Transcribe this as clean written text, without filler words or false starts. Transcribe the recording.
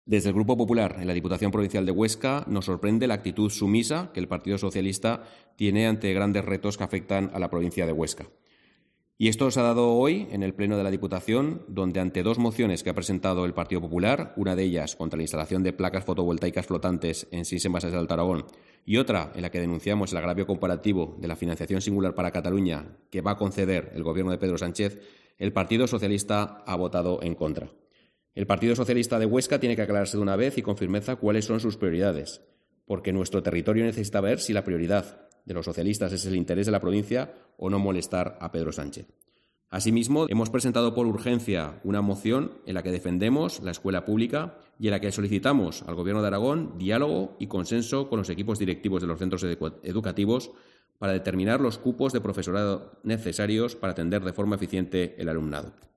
Desde el Grupo Popular en la Diputación Provincial de Huesca nos sorprende la actitud sumisa que el Partido Socialista tiene ante grandes retos que afectan a la provincia de Huesca. Y esto se ha dado hoy en el Pleno de la Diputación, donde ante dos mociones que ha presentado el Partido Popular, una de ellas contra la instalación de placas fotovoltaicas flotantes en 6 envases de Alto Aragón y otra en la que denunciamos el agravio comparativo de la financiación singular para Cataluña que va a conceder el Gobierno de Pedro Sánchez, el Partido Socialista ha votado en contra. El Partido Socialista de Huesca tiene que aclararse de una vez y con firmeza cuáles son sus prioridades, porque nuestro territorio necesita ver si la prioridad de los socialistas es el interés de la provincia o no molestar a Pedro Sánchez. Asimismo, hemos presentado por urgencia una moción en la que defendemos la escuela pública y en la que solicitamos al Gobierno de Aragón diálogo y consenso con los equipos directivos de los centros educativos para determinar los cupos de profesorado necesarios para atender de forma eficiente el alumnado.